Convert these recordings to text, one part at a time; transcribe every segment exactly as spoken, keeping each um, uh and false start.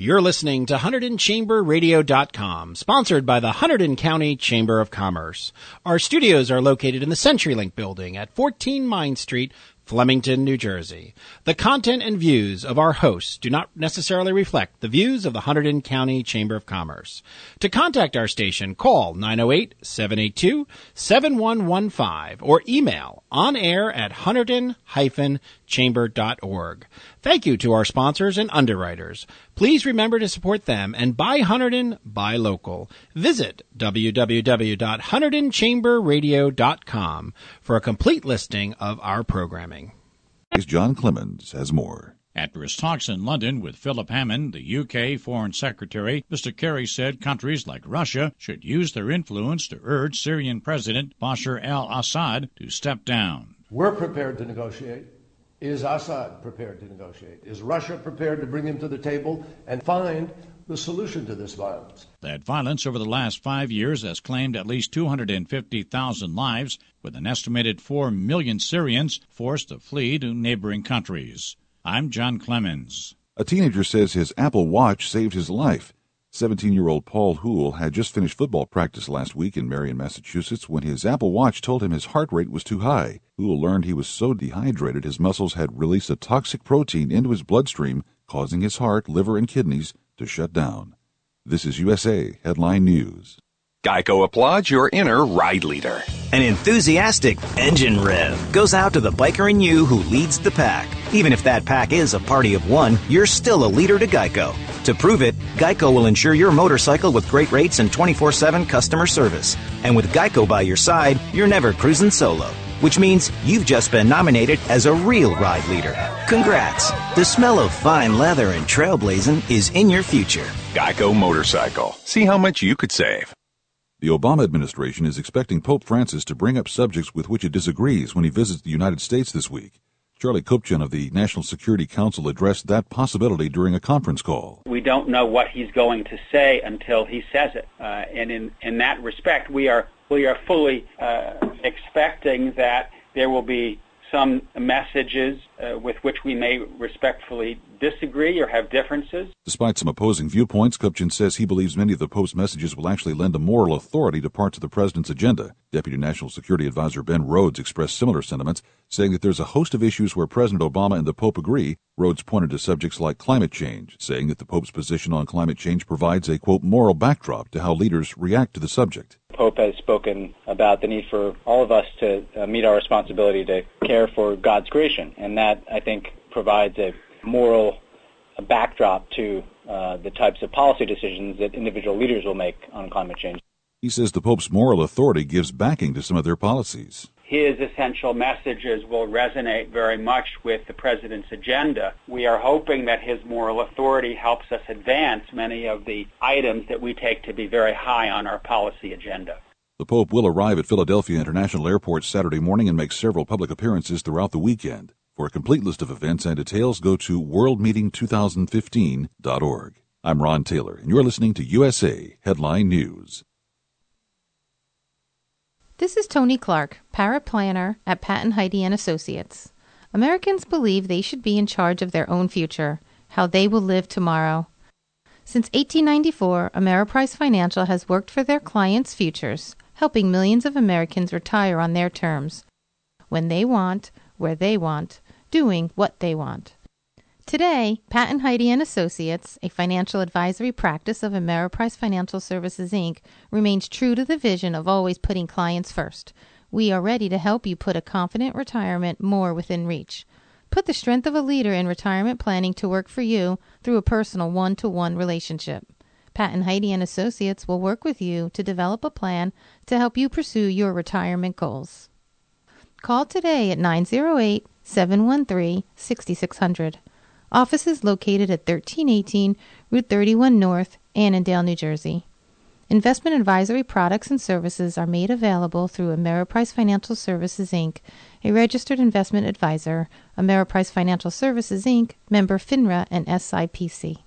You're listening to Hunterdon Chamber Radio dot com, sponsored by the Hunterdon County Chamber of Commerce. Our studios are located in the CenturyLink building at fourteen Mine Street, Flemington, New Jersey. The content and views of our hosts do not necessarily reflect the views of the Hunterdon County Chamber of Commerce. To contact our station, call nine oh eight, seven eight two, seven one one five or email onair at hunterdon dash chamber dot org. Thank you to our sponsors and underwriters. Please remember to support them and buy Hunterdon, buy local. Visit w w w dot hunterdon chamber radio dot com for a complete listing of our programming. John Clemens has more. At his talks in London with Philip Hammond, the U K Foreign Secretary, Mister Kerry said countries like Russia should use their influence to urge Syrian President Bashar al-Assad to step down. We're prepared to negotiate. Is Assad prepared to negotiate? Is Russia prepared to bring him to the table and find the solution to this violence? That violence over the last five years has claimed at least two hundred fifty thousand lives, with an estimated four million Syrians forced to flee to neighboring countries. I'm John Clemens. A teenager says his Apple Watch saved his life. seventeen-year-old Paul Houle had just finished football practice last week in Marion, Massachusetts, when his Apple Watch told him his heart rate was too high. Houle learned he was so dehydrated his muscles had released a toxic protein into his bloodstream, causing his heart, liver, and kidneys to shut down. This is U S A Headline News. Geico applauds your inner ride leader. An enthusiastic engine rev goes out to the biker in you who leads the pack. Even if that pack is a party of one, you're still a leader to Geico. To prove it, Geico will insure your motorcycle with great rates and twenty-four seven customer service. And with Geico by your side, you're never cruising solo. Which means you've just been nominated as a real ride leader. Congrats! The smell of fine leather and trailblazing is in your future. Geico Motorcycle. See how much you could save. The Obama administration is expecting Pope Francis to bring up subjects with which it disagrees when he visits the United States this week. Charlie Kupchan of the National Security Council addressed that possibility during a conference call. We don't know what he's going to say until he says it. Uh, and in, in that respect, we are we are fully uh, expecting that there will be some messages uh, with which we may respectfully disagree or have differences. Despite some opposing viewpoints, Kupchan says he believes many of the Pope's messages will actually lend a moral authority to parts of the president's agenda. Deputy National Security Advisor Ben Rhodes expressed similar sentiments, saying that there's a host of issues where President Obama and the Pope agree. Rhodes pointed to subjects like climate change, saying that the Pope's position on climate change provides a, quote, moral backdrop to how leaders react to the subject. The Pope has spoken about the need for all of us to uh, meet our responsibility to care for God's creation, and that, I think, provides a moral a backdrop to uh, the types of policy decisions that individual leaders will make on climate change. He says the Pope's moral authority gives backing to some of their policies. His essential messages will resonate very much with the president's agenda. We are hoping that his moral authority helps us advance many of the items that we take to be very high on our policy agenda. The Pope will arrive at Philadelphia International Airport Saturday morning and make several public appearances throughout the weekend. For a complete list of events and details, go to world meeting two thousand fifteen dot org. I'm Ron Taylor, and you're listening to U S A Headline News. This is Tony Clark, paraplanner at Patton Heidi and Associates. Americans believe they should be in charge of their own future, how they will live tomorrow. Since eighteen ninety-four, Ameriprise Financial has worked for their clients' futures, helping millions of Americans retire on their terms, when they want, where they want, doing what they want. Today, Patton Heidi and Associates, a financial advisory practice of Ameriprise Financial Services, Incorporated, remains true to the vision of always putting clients first. We are ready to help you put a confident retirement more within reach. Put the strength of a leader in retirement planning to work for you through a personal one-to-one relationship. Patton Heidi and Associates will work with you to develop a plan to help you pursue your retirement goals. Call today at nine oh eight, seven one three, six six zero zero. Office is located at thirteen eighteen Route thirty-one North, Annandale, New Jersey. Investment advisory products and services are made available through Ameriprise Financial Services, Incorporated, a registered investment advisor. Ameriprise Financial Services, Incorporated, member FINRA and S I P C.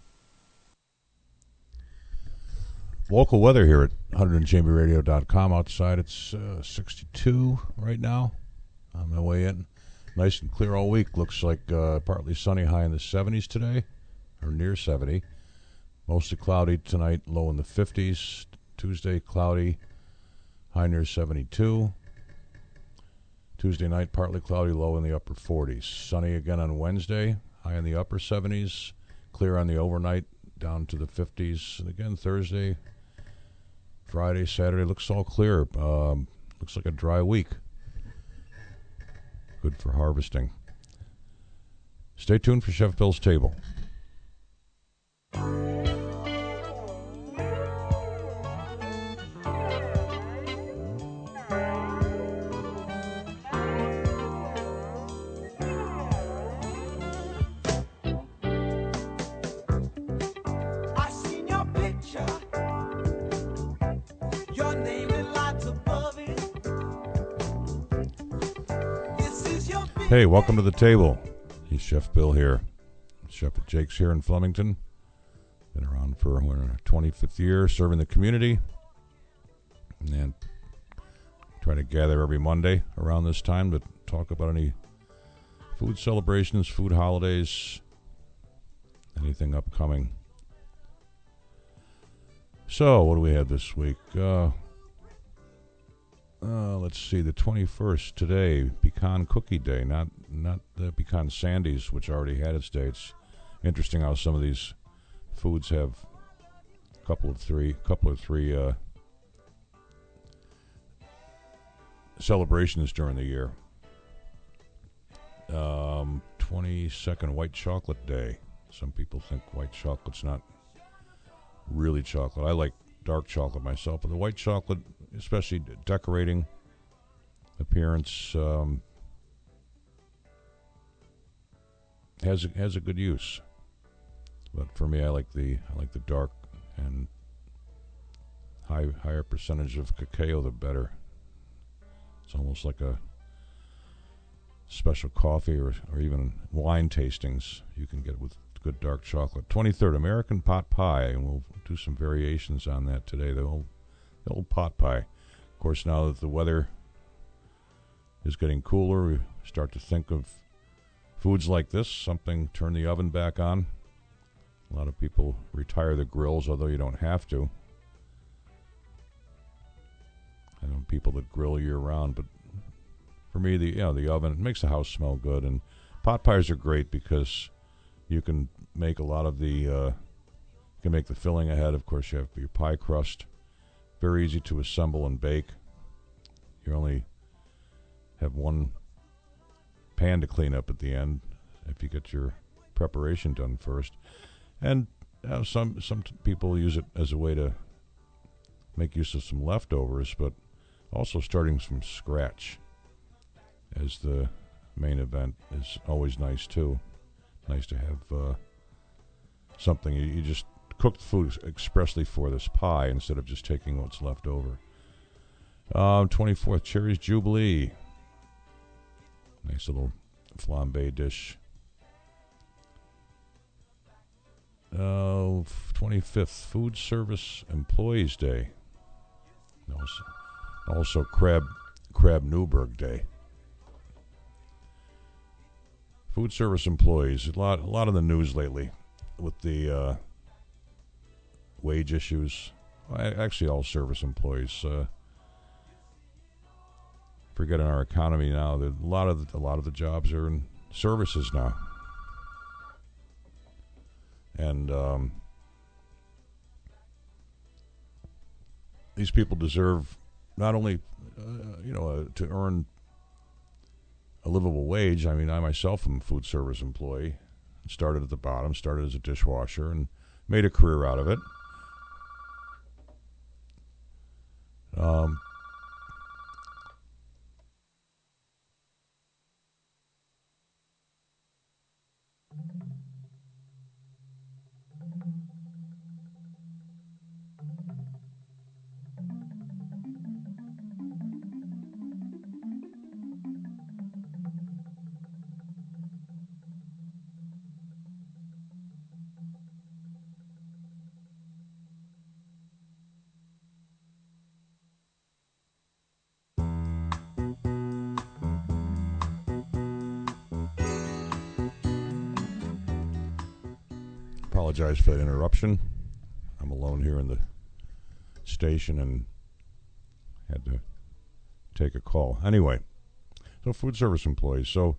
Local weather here at Hunterdon Chamber Radio dot com. Outside it's uh, sixty-two right now. On my way in. Nice and clear all week. Looks like uh, partly sunny, high in the seventies today, or near seventy. Mostly cloudy tonight, low in the fifties. Tuesday, cloudy, high near seventy-two. Tuesday night, partly cloudy, low in the upper forties. Sunny again on Wednesday, high in the upper seventies. Clear on the overnight, down to the fifties. And again, Thursday, Friday, Saturday, looks all clear. Um, looks like a dry week. Good for harvesting. Stay tuned for Chef Bill's Table. Hey, welcome to the table. He's Chef Bill here. Chef at Jake's here in Flemington. Been around for our twenty-fifth year, serving the community. And try to gather every Monday around this time to talk about any food celebrations, food holidays, anything upcoming. So, what do we have this week? Uh, Uh, let's see, the twenty-first today, Pecan Cookie Day, not not the Pecan Sandies, which already had its day. It's interesting how some of these foods have a couple of three, couple of three uh, celebrations during the year. Um, twenty-second, White Chocolate Day. Some people think white chocolate's not really chocolate. I like dark chocolate myself, but the white chocolate, especially decorating, appearance, um, has a, has a good use. But for me, I like the I like the dark and high higher percentage of cacao, the better. It's almost like a special coffee or or even wine tastings you can get with good dark chocolate. twenty-third, American Pot Pie, and we'll do some variations on that today. The old, the old pot pie. Of course, now that the weather is getting cooler, we start to think of foods like this, something, turn the oven back on. A lot of people retire the grills, although you don't have to. I know people that grill year-round, but for me, the you know, the oven, it makes the house smell good, and pot pies are great because you can make a lot of the, uh, you can make the filling ahead. Of course, you have your pie crust. Very easy to assemble and bake. You only have one pan to clean up at the end if you get your preparation done first. And uh, some some t- people use it as a way to make use of some leftovers, but also starting from scratch as the main event is always nice too. Nice to have uh, something. You, you just cook the food expressly for this pie instead of just taking what's left over. Um, twenty-fourth, Cherry's Jubilee. Nice little flambe dish. Uh, twenty-fifth, Food Service Employees Day. Also, also Crab Crab Newberg Day. Food service employees, a lot, a lot in the news lately with the uh, wage issues. Actually, all service employees. Uh, forget in our economy now that a lot of the, a lot of the jobs are in services now, and um, these people deserve not only uh, you know uh, to earn a livable wage. I mean, I myself am a food service employee. Started at the bottom, started as a dishwasher, and made a career out of it. Um, apologize for that interruption. I'm alone here in the station and had to take a call. Anyway, so food service employees. So,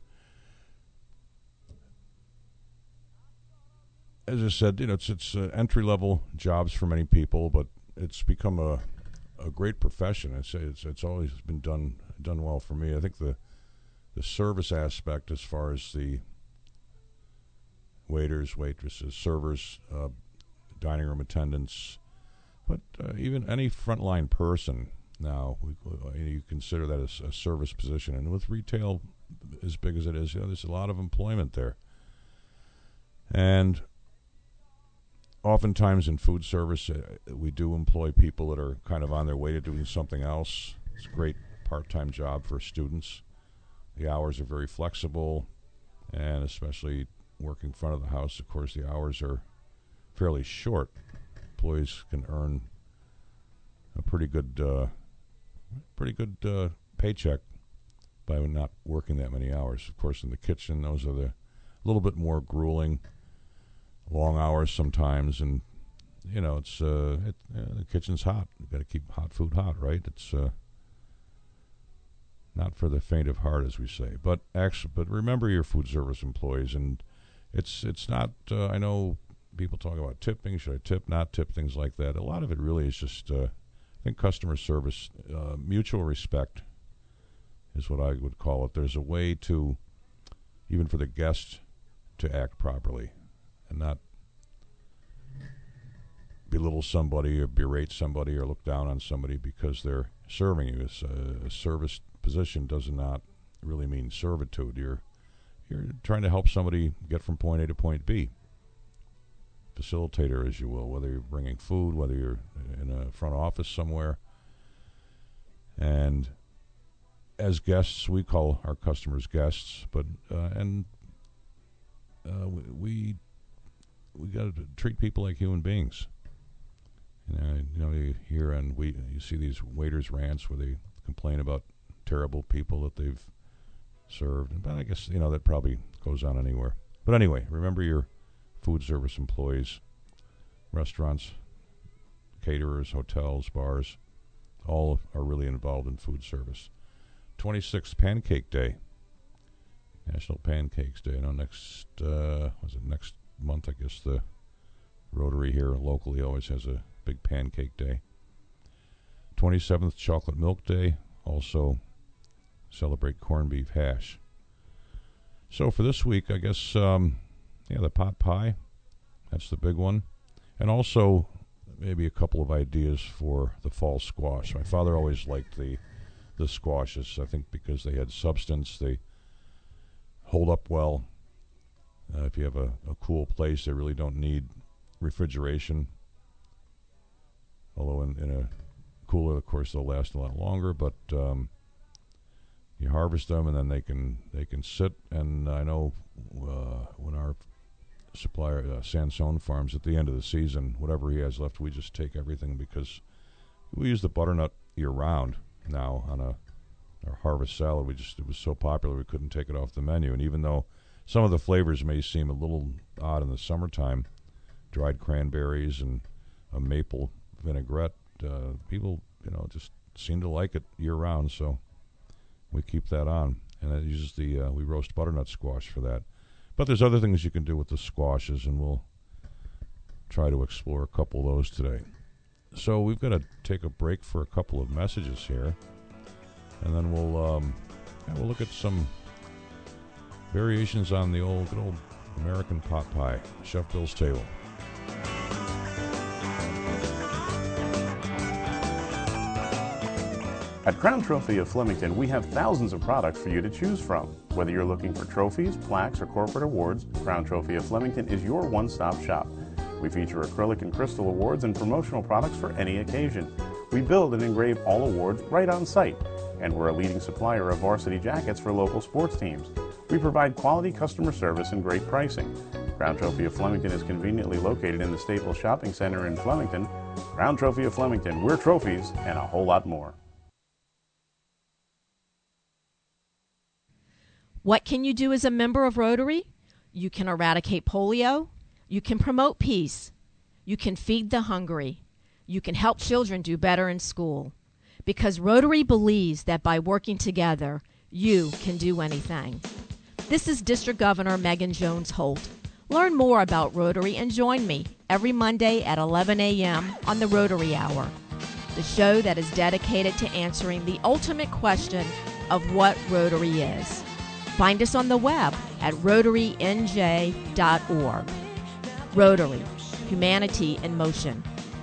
as I said, you know, it's it's uh, entry level jobs for many people, but it's become a a great profession. It's it's it's always been done done well for me. I think the the service aspect, as far as the waiters, waitresses, servers, uh, dining room attendants, but uh, even any frontline person now, we, you consider that as a service position. And with retail as big as it is, you know, there's a lot of employment there. And oftentimes in food service, uh, we do employ people that are kind of on their way to doing something else. It's a great part-time job for students. The hours are very flexible, and especially working front of the house, of course, the hours are fairly short. Employees can earn a pretty good, uh, pretty good uh, paycheck by not working that many hours. Of course, in the kitchen, those are the a little bit more grueling, long hours sometimes, and you know, it's uh, it, uh, the kitchen's hot. You've got to keep hot food hot, right? It's uh, not for the faint of heart, as we say. But actually, but remember your food service employees, and it's it's not. Uh, I know people talk about tipping. Should I tip? Not tip? Things like that. A lot of it really is just, uh, I think, customer service, uh, mutual respect is what I would call it. There's a way to, even for the guest, to act properly and not belittle somebody or berate somebody or look down on somebody because they're serving you. It's a, a service position does not really mean servitude. You're you're trying to help somebody get from point A to point B. Facilitator, as you will, whether you're bringing food, whether you're in a front office somewhere. And as guests, we call our customers guests, but uh, and uh, we we, we got to treat people like human beings. You know, you know, you hear and we you see these waiters' rants where they complain about terrible people that they've served, but I guess you know that probably goes on anywhere. But anyway, remember your food service employees, restaurants, caterers, hotels, bars, all are really involved in food service. twenty-sixth Pancake Day, National Pancakes Day. You know, next uh, was it next month? I guess the Rotary here locally always has a big pancake day. twenty-seventh Chocolate Milk Day. Also celebrate corned beef hash. So for this week, I guess, um, yeah, the pot pie, that's the big one. And also maybe a couple of ideas for the fall squash. My father always liked the the squashes, I think because they had substance, they hold up well. Uh, if you have a, a cool place, they really don't need refrigeration. Although in, in a cooler, of course, they'll last a lot longer, but um, you harvest them and then they can they can sit. And I know uh, when our supplier, uh, Sansone Farms, at the end of the season, whatever he has left, we just take everything because we use the butternut year-round now on a our harvest salad. We just it was so popular we couldn't take it off the menu. And even though some of the flavors may seem a little odd in the summertime, dried cranberries and a maple vinaigrette, uh, people you know just seem to like it year-round. So we keep that on, and it uses the uh, we roast butternut squash for that. But there's other things you can do with the squashes, and we'll try to explore a couple of those today. So we've got to take a break for a couple of messages here, and then we'll um, yeah, we'll look at some variations on the old good old American pot pie, Chef Bill's Table. At Crown Trophy of Flemington, we have thousands of products for you to choose from. Whether you're looking for trophies, plaques, or corporate awards, Crown Trophy of Flemington is your one-stop shop. We feature acrylic and crystal awards and promotional products for any occasion. We build and engrave all awards right on site, and we're a leading supplier of varsity jackets for local sports teams. We provide quality customer service and great pricing. Crown Trophy of Flemington is conveniently located in the Staples Shopping Center in Flemington. Crown Trophy of Flemington, we're trophies and a whole lot more. What can you do as a member of Rotary? You can eradicate polio. You can promote peace. You can feed the hungry. You can help children do better in school. Because Rotary believes that by working together, you can do anything. This is District Governor Megan Jones Holt. Learn more about Rotary and join me every Monday at eleven a.m. on the Rotary Hour, the show that is dedicated to answering the ultimate question of what Rotary is. Find us on the web at rotary n j dot org. Rotary, humanity in motion.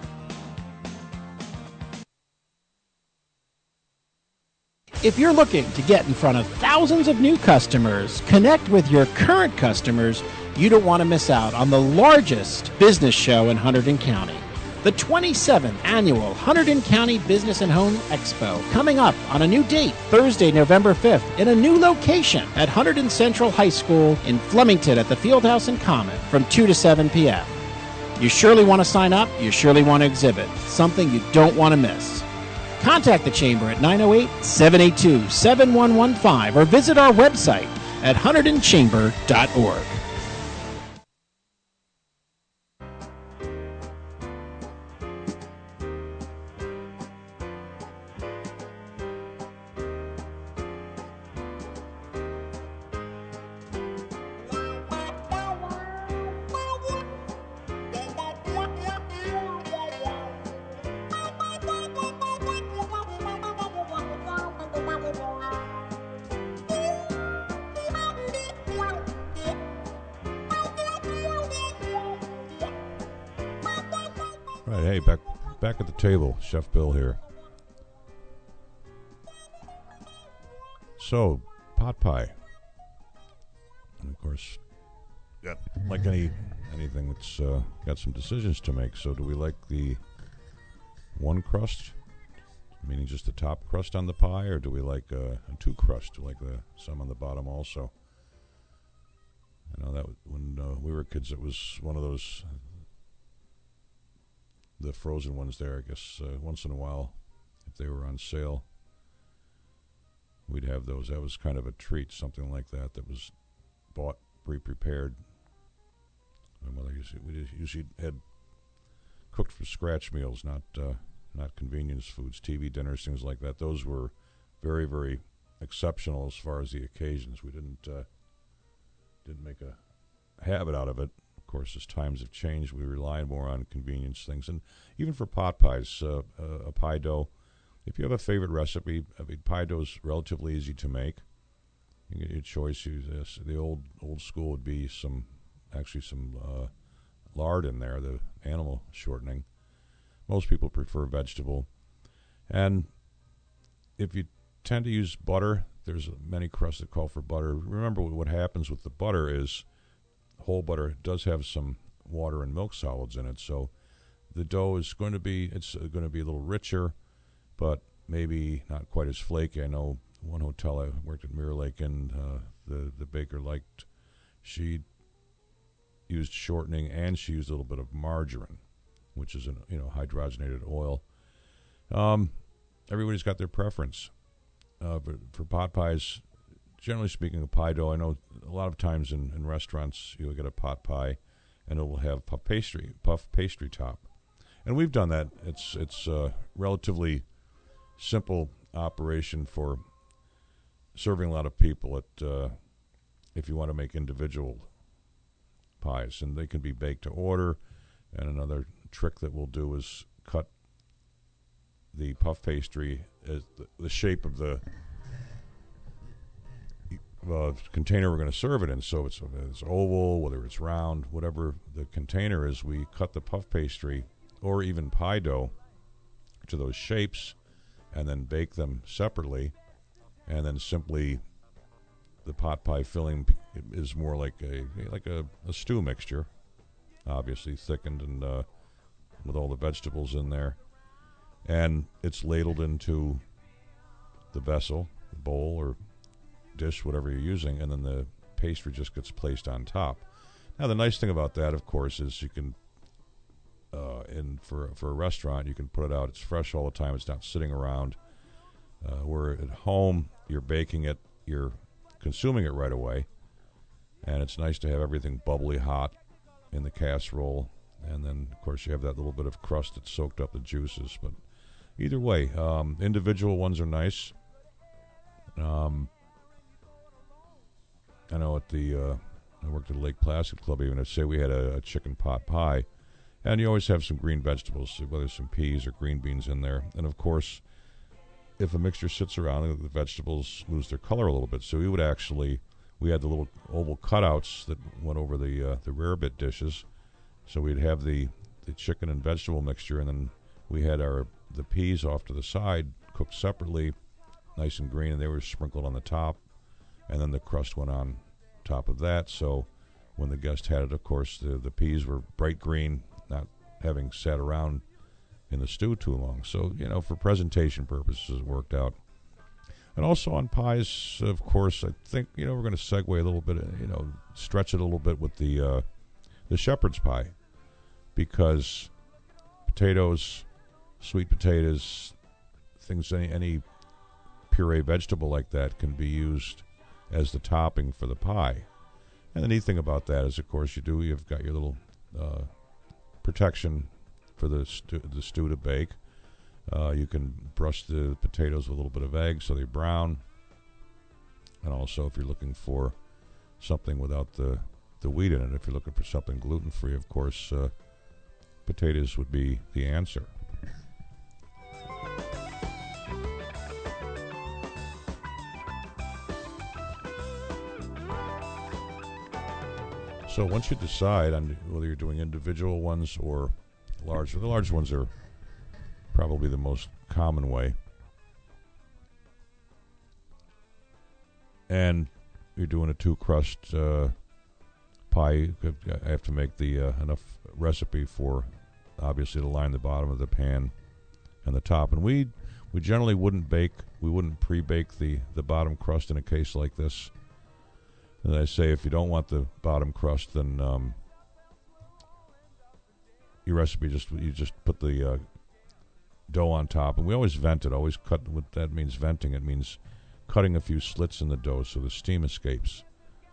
If you're looking to get in front of thousands of new customers, connect with your current customers, you don't want to miss out on the largest business show in Hunterdon County. The twenty-seventh Annual Hunterdon County Business and Home Expo, coming up on a new date, Thursday, November fifth, in a new location at Hunterdon Central High School in Flemington at the Fieldhouse and Common from two to seven p.m. You surely want to sign up. You surely want to exhibit. Something you don't want to miss. Contact the Chamber at nine oh eight, seven eight two, seven one one five or visit our website at hunterdon chamber dot org. Right, hey, back back at the table, Chef Bill here. So, pot pie. And of course, yeah, like any anything, it's uh, got some decisions to make. So, do we like the one crust, meaning just the top crust on the pie, or do we like uh, a two crust, like the some on the bottom also? I know that when uh, we were kids, it was one of those. The frozen ones there, I guess, uh, once in a while, if they were on sale, we'd have those. That was kind of a treat, something like that, that was bought pre-prepared. My mother usually, we usually had cooked from scratch meals, not uh, not convenience foods, T V dinners, things like that. Those were very, very exceptional as far as the occasions. We didn't uh, didn't make a habit out of it. Of course, as times have changed, we rely more on convenience things. And even for pot pies, uh, uh, a pie dough, if you have a favorite recipe, I mean, pie dough is relatively easy to make. You get your choice. Use this. The old old school would be some, actually some uh, lard in there, the animal shortening. Most people prefer vegetable. And if you tend to use butter, there's many crusts that call for butter. Remember, what happens with the butter is whole butter does have some water and milk solids in it, so the dough is going to be it's going to be a little richer, but maybe not quite as flaky. I know one hotel I worked at Mirror Lake, and uh, the the baker liked she used shortening and she used a little bit of margarine, which is an you know hydrogenated oil. Um, everybody's got their preference. Uh, but for pot pies, generally speaking, a pie dough, I know a lot of times in, in restaurants you'll get a pot pie and it will have puff pastry, puff pastry top. And we've done that. It's it's a relatively simple operation for serving a lot of people at uh, if you want to make individual pies. And they can be baked to order. And another trick that we'll do is cut the puff pastry as the, the shape of the Uh, container we're going to serve it in. So it's, it's oval, whether it's round, whatever the container is, we cut the puff pastry or even pie dough to those shapes and then bake them separately. And then simply the pot pie filling is more like a like a, a stew mixture, obviously thickened and uh, with all the vegetables in there. And it's ladled into the vessel, the bowl, or dish, whatever you're using, and then the pastry just gets placed on top. Now, the nice thing about that, of course, is you can, uh, in for for a restaurant, you can put it out. It's fresh all the time. It's not sitting around. Uh, where at home, you're baking it, you're consuming it right away, and it's nice to have everything bubbly hot in the casserole. and then of course you have that little bit of crust that soaked up the juices. But either way, um, individual ones are nice. Um, I know at the uh, I worked at the Lake Placid Club. Even I'd say we had a, a chicken pot pie, and you always have some green vegetables, whether some peas or green beans in there. And of course, if a mixture sits around, the vegetables lose their color a little bit. So we would actually, we had the little oval cutouts that went over the uh, the rarebit dishes. So we'd have the, the chicken and vegetable mixture, and then we had our the peas off to the side, cooked separately, nice and green, and they were sprinkled on the top, and then the crust went on top of that. So when the guest had it, of course, the, the peas were bright green, not having sat around in the stew too long. So, you know, for presentation purposes, it worked out. And also on pies, of course, I think, you know, we're going to segue a little bit, you know, stretch it a little bit with the uh, the shepherd's pie, because potatoes, sweet potatoes, things, any, any puree vegetable like that can be used as the topping for the pie. And the neat thing about that is, of course, you do, you've got your little uh, protection for the stew, the stew to bake. Uh, you can brush the potatoes with a little bit of egg so they brown. And also, if you're looking for something without the, the wheat in it, if you're looking for something gluten-free, of course, uh, potatoes would be the answer. So once you decide on whether you're doing individual ones or large, the large ones are probably the most common way. And you're doing a two-crust uh, pie. I have to make the uh, enough recipe for, obviously, to line the bottom of the pan and the top. And we we generally wouldn't bake, we wouldn't pre-bake the, the bottom crust in a case like this. And I say, if you don't want the bottom crust, then um, your recipe just you just put the uh, dough on top, and we always vent it. Always cut. What that means, venting. It means cutting a few slits in the dough so the steam escapes.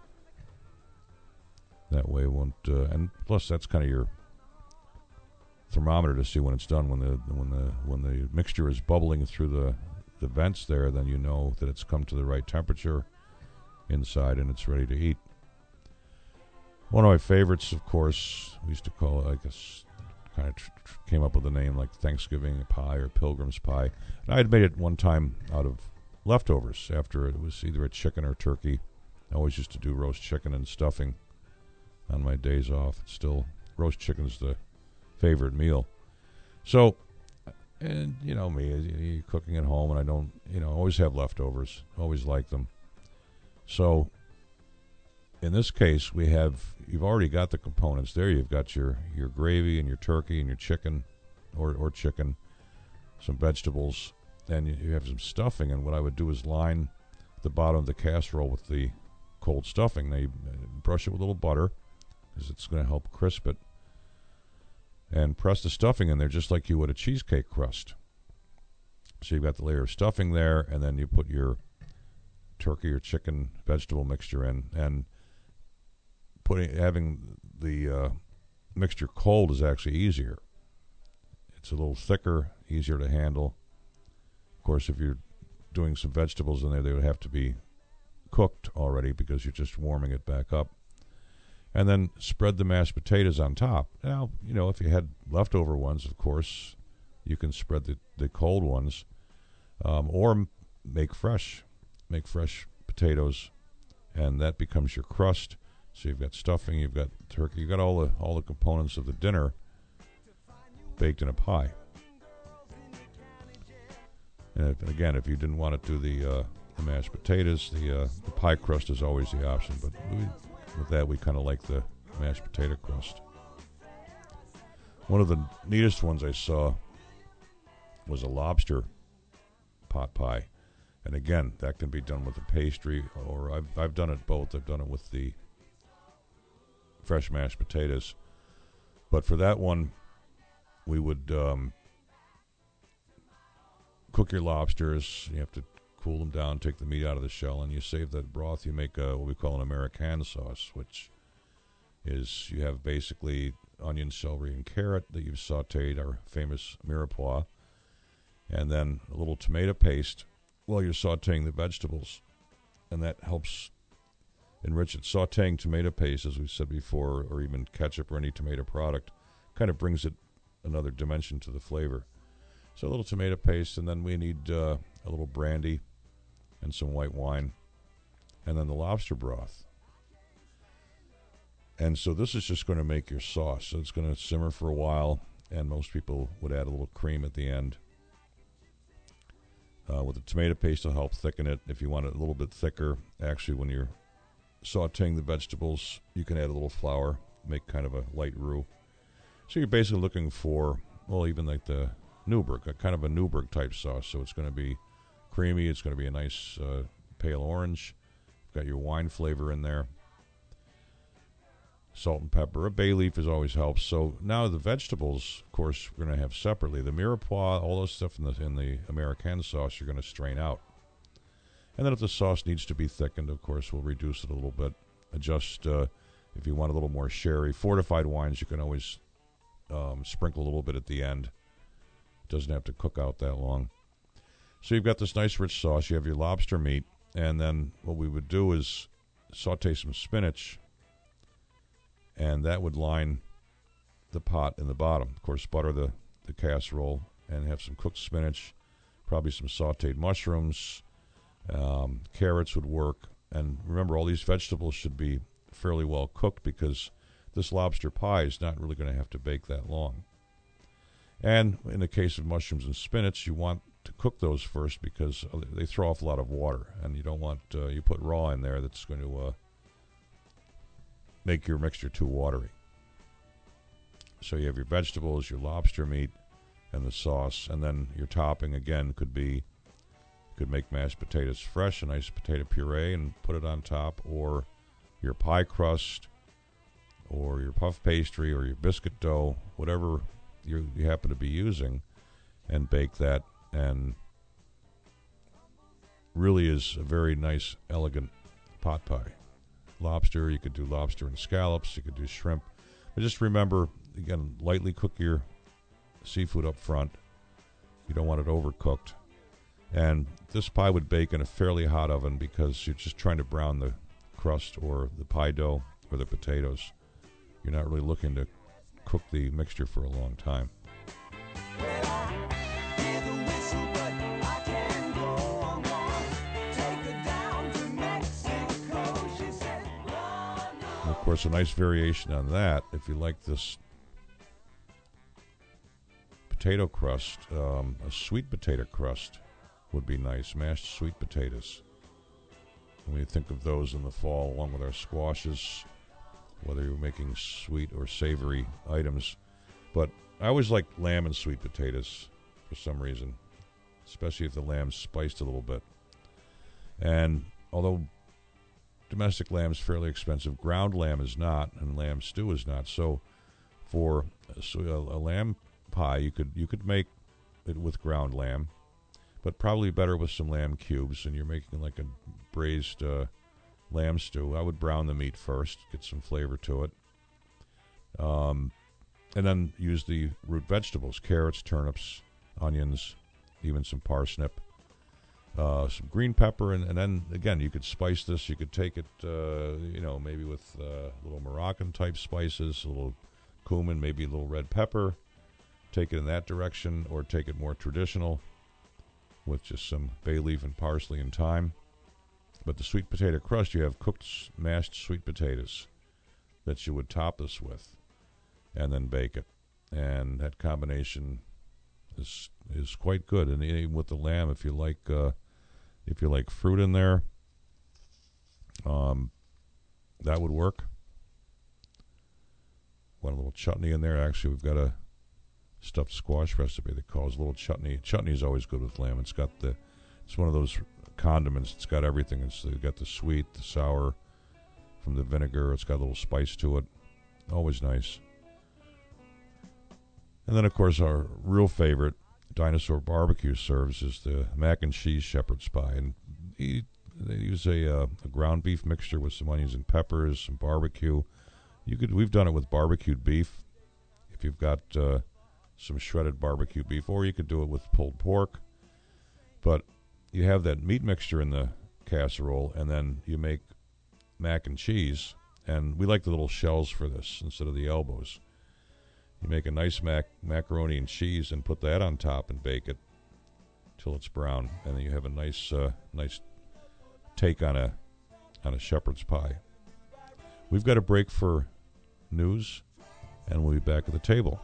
That way, it won't. Uh, and plus, that's kind of your thermometer to see when it's done. When the when the when the mixture is bubbling through the the vents there, then you know that it's come to the right temperature inside and it's ready to eat. One of my favorites, of course, we used to call it, I guess, kind of tr- tr- came up with a name like Thanksgiving pie or Pilgrim's pie. And I had made it one time out of leftovers after it was either a chicken or turkey. I always used to do roast chicken and stuffing on my days off. It's still, roast chicken's the favorite meal. So, and you know me, you're cooking at home, and I don't, you know, always have leftovers. Always like them. So, in this case, we have, you've already got the components there. You've got your, your gravy and your turkey and your chicken, or, or chicken, some vegetables, and you, you have some stuffing. And what I would do is line the bottom of the casserole with the cold stuffing. Now, you brush it with a little butter, because it's going to help crisp it. And press the stuffing in there just like you would a cheesecake crust. So you've got the layer of stuffing there, and then you put your turkey or chicken vegetable mixture in, and putting having the uh, mixture cold is actually easier. It's a little thicker, easier to handle. Of course, if you're doing some vegetables in there, they would have to be cooked already because you're just warming it back up. And then spread the mashed potatoes on top. Now, you know, if you had leftover ones, of course, you can spread the, the cold ones, um, or m- make fresh. Make fresh potatoes, and that becomes your crust. So you've got stuffing, you've got turkey, you've got all the all the components of the dinner baked in a pie. And if, again, if you didn't want to do the, uh, the mashed potatoes, the uh, the pie crust is always the option. But we, with that, we kind of like the mashed potato crust. One of the neatest ones I saw was a lobster pot pie. And again, that can be done with a pastry, or I've I've done it both. I've done it with the fresh mashed potatoes. But for that one, we would um, cook your lobsters. You have to cool them down, take the meat out of the shell, and you save that broth. You make a, what we call an American sauce, which is you have basically onion, celery, and carrot that you've sautéed, our famous mirepoix, and then a little tomato paste while you're sautéing the vegetables, and that helps enrich it. Sautéing tomato paste, as we said before, or even ketchup or any tomato product, kind of brings it another dimension to the flavor. So a little tomato paste, and then we need uh, a little brandy and some white wine, and then the lobster broth. And so this is just going to make your sauce. So it's going to simmer for a while, and most people would add a little cream at the end. Uh, with the tomato paste to help thicken it. If you want it a little bit thicker, actually when you're sautéing the vegetables, you can add a little flour, make kind of a light roux. So you're basically looking for, well, even like the Newburgh, a kind of a Newburgh type sauce. So it's going to be creamy. It's going to be a nice uh, pale orange. Got your wine flavor in there. Salt and pepper. A bay leaf is always helps. So now the vegetables, of course, we're going to have separately. The mirepoix, all those stuff in the in the American sauce, you're going to strain out. And then if the sauce needs to be thickened, of course, we'll reduce it a little bit. Adjust uh, if you want a little more sherry. Fortified wines, you can always um, sprinkle a little bit at the end. It doesn't have to cook out that long. So you've got this nice rich sauce. You have your lobster meat. And then what we would do is saute some spinach, and that would line the pot in the bottom. Of course, butter the, the casserole and have some cooked spinach, probably some sauteed mushrooms. Um, carrots would work. And remember, all these vegetables should be fairly well cooked because this lobster pie is not really going to have to bake that long. And in the case of mushrooms and spinach, you want to cook those first because they throw off a lot of water, and you don't want uh, you put raw in there that's going to uh, make your mixture too watery. So you have your vegetables, your lobster meat, and the sauce, and then your topping again could be, you could make mashed potatoes fresh, a nice potato puree, and put it on top, or your pie crust, or your puff pastry, or your biscuit dough, whatever you, you happen to be using, and bake that. And really is a very nice, elegant pot pie. Lobster, you could do lobster and scallops, you could do shrimp. But just remember, again, lightly cook your seafood up front. You don't want it overcooked. And this pie would bake in a fairly hot oven because you're just trying to brown the crust or the pie dough or the potatoes. You're not really looking to cook the mixture for a long time. Of course, a nice variation on that, if you like this potato crust, um, a sweet potato crust would be nice, mashed sweet potatoes. When you think of those in the fall, along with our squashes, whether you're making sweet or savory items. But I always like lamb and sweet potatoes for some reason, especially if the lamb's spiced a little bit. And although domestic lamb is fairly expensive, ground lamb is not, and lamb stew is not. So for a, a lamb pie, you could you could make it with ground lamb, but probably better with some lamb cubes, and you're making like a braised uh, lamb stew. I would brown the meat first, get some flavor to it, um, and then use the root vegetables, carrots, turnips, onions, even some parsnip. Uh, some green pepper, and, and then again you could spice this. You could take it, uh, you know, maybe with uh, little Moroccan type spices, a little cumin, maybe a little red pepper. Take it in that direction, or take it more traditional with just some bay leaf and parsley and thyme. But the sweet potato crust, you have cooked mashed sweet potatoes that you would top this with, and then bake it, and that combination is is quite good. And even with the lamb, if you like uh, if you like fruit in there, um, that would work. Want a little chutney in there? Actually, we've got a stuffed squash recipe that calls a little chutney. Chutney is always good with lamb. It's got the it's one of those condiments. It's got everything. It's got the sweet, the sour from the vinegar. It's got a little spice to it. Always nice. And then, of course, our real favorite, Dinosaur Barbecue, serves is the mac and cheese shepherd's pie. And he, they use a, uh, a ground beef mixture with some onions and peppers, some barbecue. You could. We've done it with barbecued beef. If you've got uh, some shredded barbecue beef, or you could do it with pulled pork. But you have that meat mixture in the casserole, and then you make mac and cheese. And we like the little shells for this instead of the elbows. You make a nice mac macaroni and cheese and put that on top and bake it till it's brown, and then you have a nice, uh, nice take on a on a shepherd's pie. We've got a break for news, and we'll be back at the table.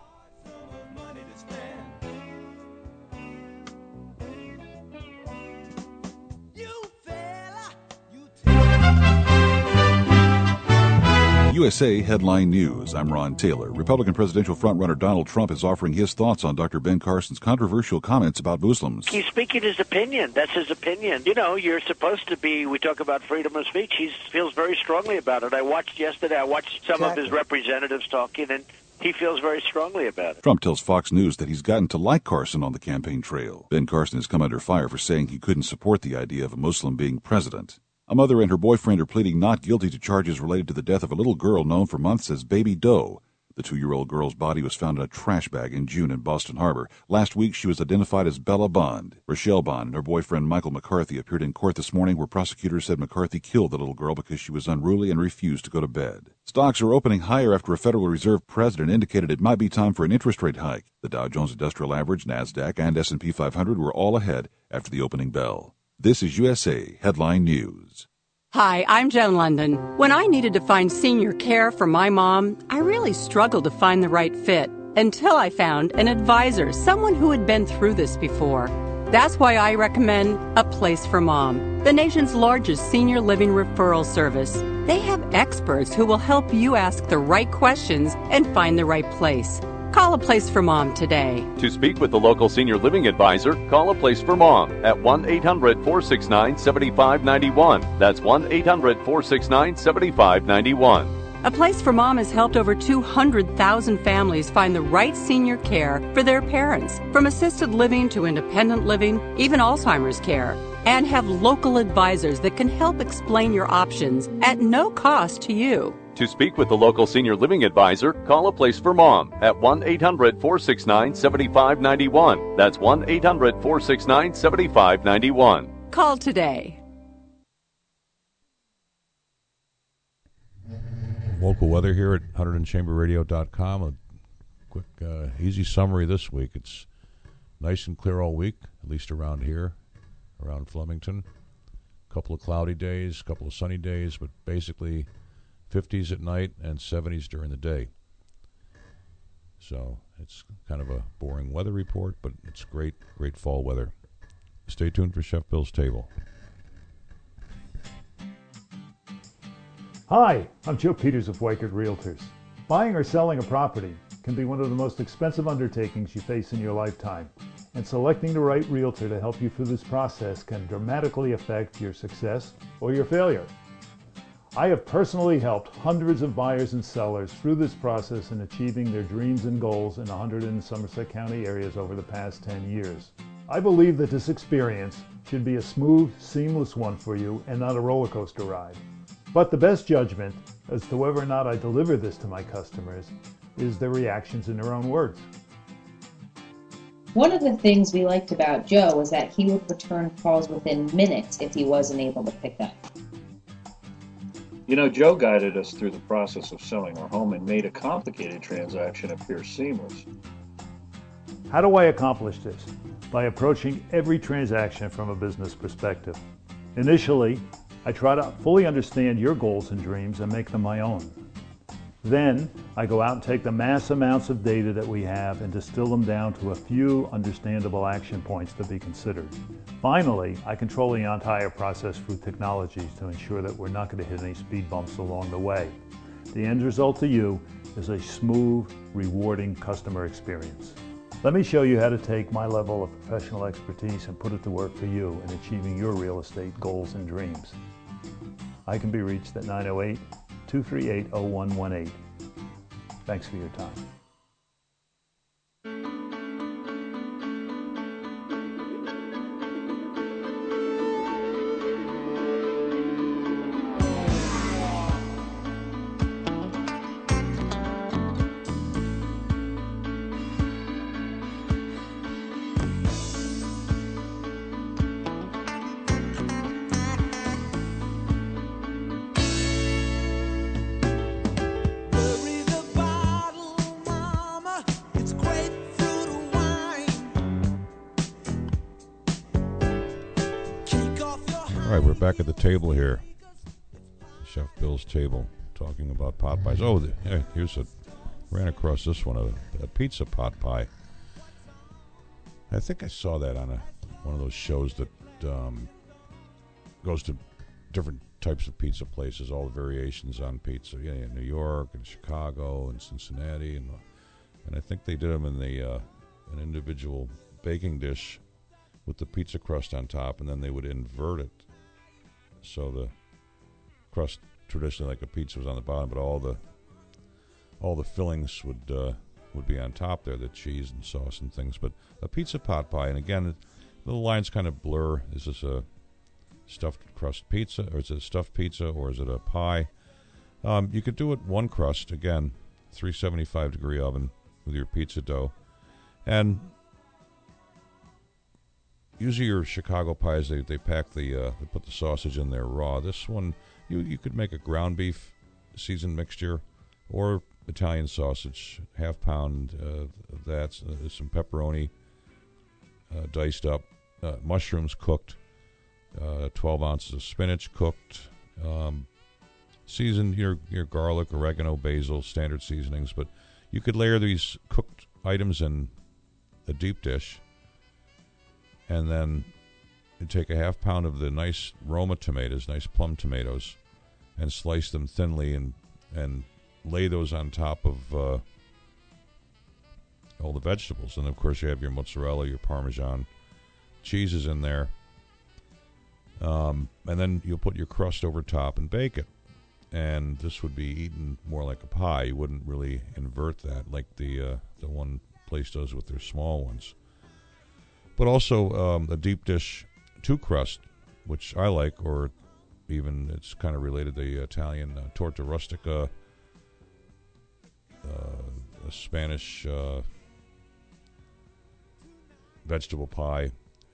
U S A Headline News. I'm Ron Taylor. Republican presidential frontrunner Donald Trump is offering his thoughts on Doctor Ben Carson's controversial comments about Muslims. He's speaking his opinion. That's his opinion. You know, you're supposed to be, we talk about freedom of speech. He feels very strongly about it. I watched yesterday, I watched some exactly. of his representatives talking, and he feels very strongly about it. Trump tells Fox News that he's gotten to like Carson on the campaign trail. Ben Carson has come under fire for saying he couldn't support the idea of a Muslim being president. A mother and her boyfriend are pleading not guilty to charges related to the death of a little girl known for months as Baby Doe. The two-year-old girl's body was found in a trash bag in June in Boston Harbor. Last week, she was identified as Bella Bond. Rochelle Bond and her boyfriend Michael McCarthy appeared in court this morning where prosecutors said McCarthy killed the little girl because she was unruly and refused to go to bed. Stocks are opening higher after a Federal Reserve president indicated it might be time for an interest rate hike. The Dow Jones Industrial Average, NASDAQ, and S and P five hundred were all ahead after the opening bell. This is U S A Headline News. Hi, I'm Joan London. When I needed to find senior care for my mom, I really struggled to find the right fit until I found an advisor, someone who had been through this before. That's why I recommend A Place for Mom, the nation's largest senior living referral service. They have experts who will help you ask the right questions and find the right place. Call A Place for Mom today. To speak with the local senior living advisor, call A Place for Mom at one eight hundred four six nine seven five nine one. That's one eight hundred four six nine seven five nine one. A Place for Mom has helped over two hundred thousand families find the right senior care for their parents, from assisted living to independent living, even Alzheimer's care, and have local advisors that can help explain your options at no cost to you. To speak with the local senior living advisor, call A Place for Mom at one eight hundred four six nine seven five nine one. That's one eight hundred four six nine seven five nine one. Call today. Local weather here at one hundred chamber radio dot com. A quick, uh, easy summary this week. It's nice and clear all week, at least around here, around Flemington. A couple of cloudy days, a couple of sunny days, but basically fifties at night and seventies during the day. So it's kind of a boring weather report, but it's great, great fall weather. Stay tuned for Chef Bill's Table. Hi, I'm Joe Peters of Weichert Realtors. Buying or selling a property can be one of the most expensive undertakings you face in your lifetime, and selecting the right realtor to help you through this process can dramatically affect your success or your failure. I have personally helped hundreds of buyers and sellers through this process in achieving their dreams and goals in one hundred in Somerset County areas over the past ten years. I believe that this experience should be a smooth, seamless one for you and not a roller coaster ride. But the best judgment as to whether or not I deliver this to my customers is their reactions in their own words. One of the things we liked about Joe was that he would return calls within minutes if he wasn't able to pick up. You know, Joe guided us through the process of selling our home and made a complicated transaction appear seamless. How do I accomplish this? By approaching every transaction from a business perspective. Initially, I try to fully understand your goals and dreams and make them my own. Then, I go out and take the mass amounts of data that we have and distill them down to a few understandable action points to be considered. Finally, I control the entire process through technologies to ensure that we're not going to hit any speed bumps along the way. The end result to you is a smooth, rewarding customer experience. Let me show you how to take my level of professional expertise and put it to work for you in achieving your real estate goals and dreams. I can be reached at nine oh eight, two three eight, oh one one eight. Thanks for your time. All right, we're back at the table here. Chef Bill's table, talking about pot pies. Oh, the, hey, here's a, ran across this one, a, a pizza pot pie. I think I saw that on a one of those shows that um, goes to different types of pizza places, all the variations on pizza. Yeah, in New York and Chicago and Cincinnati, and and I think they did them in the uh, an individual baking dish with the pizza crust on top, and then they would invert it. So the crust, traditionally like a pizza, was on the bottom, but all the all the fillings would uh, would be on top there, the cheese and sauce and things. But a pizza pot pie, and again, the lines kind of blur. Is this a stuffed crust pizza, or is it a stuffed pizza, or is it a pie? Um, you could do it one crust, again, three seventy-five degree oven with your pizza dough. And usually your Chicago pies, they, they pack the, uh, they put the sausage in there raw. This one, you, you could make a ground beef seasoned mixture or Italian sausage, half pound uh, of that, uh, some pepperoni uh, diced up, uh, mushrooms cooked, uh, twelve ounces of spinach cooked, um, season your, your garlic, oregano, basil, standard seasonings. But you could layer these cooked items in a deep dish, and then you take a half pound of the nice Roma tomatoes, nice plum tomatoes, and slice them thinly and and lay those on top of uh, all the vegetables. And of course you have your mozzarella, your Parmesan cheeses in there, um, and then you'll put your crust over top and bake it. And this would be eaten more like a pie. You wouldn't really invert that like the uh, the one place does with their small ones. But also um, a deep dish two crust, which I like, or even it's kind of related to the Italian uh, torta rustica, uh, a Spanish uh, vegetable pie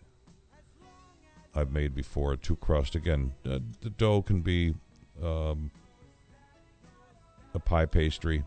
I've made before, two crust. Again, uh, the dough can be um, a pie pastry,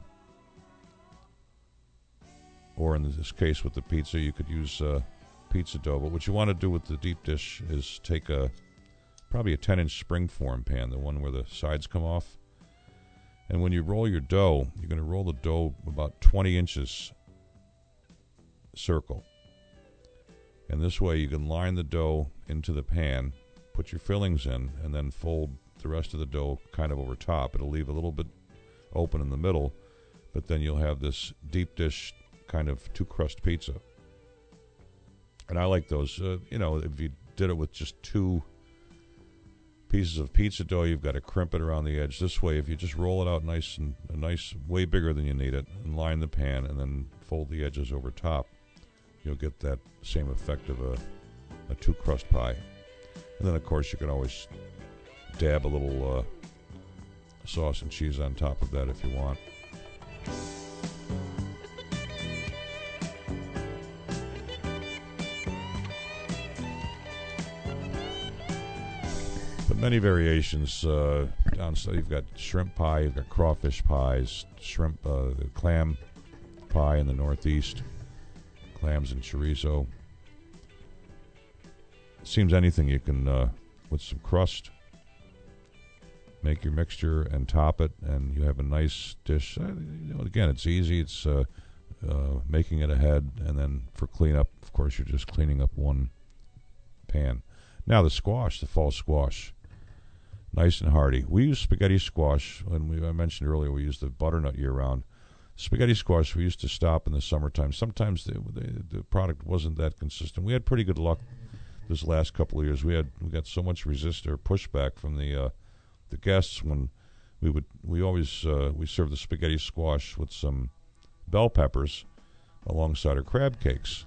or in this case with the pizza, you could use uh, pizza dough. But what you want to do with the deep dish is take a probably a ten inch springform pan, the one where the sides come off. And when you roll your dough, you're going to roll the dough about twenty inches circle. And this way you can line the dough into the pan, put your fillings in, and then fold the rest of the dough kind of over top. It'll leave a little bit open in the middle, but then you'll have this deep dish kind of two crust pizza. And I like those. Uh, you know, if you did it with just two pieces of pizza dough, you've got to crimp it around the edge. This way, if you just roll it out nice and a nice, way bigger than you need it, and line the pan, and then fold the edges over top, you'll get that same effect of a, a two crust pie. And then, of course, you can always dab a little uh, sauce and cheese on top of that if you want. But many variations. Uh, down so you've got shrimp pie, you've got crawfish pies, shrimp, uh, clam pie in the Northeast, clams and chorizo. It seems anything you can, uh, with some crust, make your mixture and top it, and you have a nice dish. Uh, you know, again, it's easy. It's uh, uh, making it ahead, and then for cleanup, of course, you're just cleaning up one pan. Now the squash, the fall squash, nice and hearty. We use spaghetti squash, and we, I mentioned earlier we use the butternut year-round. Spaghetti squash we used to stop in the summertime. Sometimes the, the, the product wasn't that consistent. We had pretty good luck this last couple of years. We had we got so much resist or pushback from the uh, the guests when we would we always uh, we served the spaghetti squash with some bell peppers alongside our crab cakes.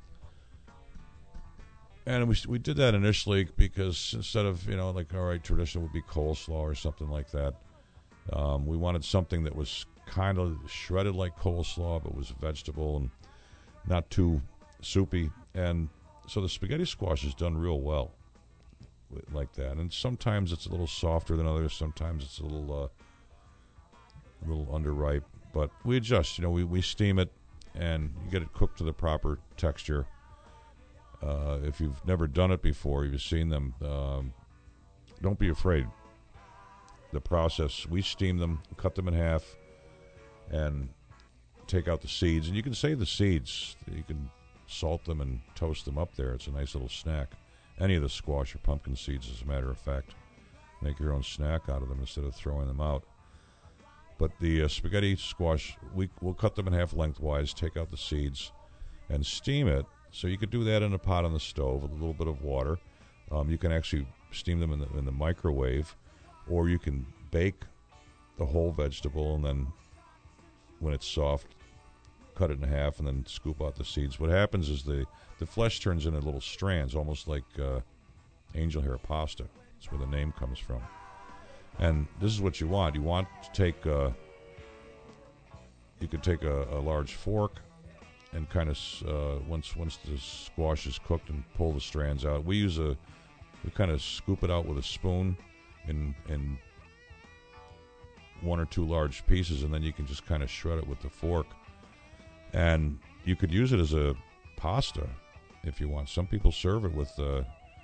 And we we did that initially because instead of, you know, like, all right, traditional would be coleslaw or something like that. Um, we wanted something that was kind of shredded like coleslaw, but was vegetable and not too soupy. And so the spaghetti squash is done real well like that. And sometimes it's a little softer than others. Sometimes it's a little uh, a little underripe. But we adjust. You know, we, we steam it, and you get it cooked to the proper texture. Uh, if you've never done it before, you've seen them, um, don't be afraid. The process, we steam them, cut them in half, and take out the seeds. And you can save the seeds. You can salt them and toast them up there. It's a nice little snack. Any of the squash or pumpkin seeds, as a matter of fact. Make your own snack out of them instead of throwing them out. But the uh, spaghetti squash, we, we'll cut them in half lengthwise, take out the seeds, and steam it. So you could do that in a pot on the stove with a little bit of water. Um, you can actually steam them in the, in the microwave, or you can bake the whole vegetable, and then when it's soft, cut it in half and then scoop out the seeds. What happens is the, the flesh turns into little strands, almost like uh, angel hair pasta. That's where the name comes from. And this is what you want. You want to take, uh, you could take a, a large fork and kind of, uh, once once the squash is cooked, and pull the strands out. We use a, we kind of scoop it out with a spoon in, in one or two large pieces, and then you can just kind of shred it with the fork. And you could use it as a pasta if you want. Some people serve it with uh,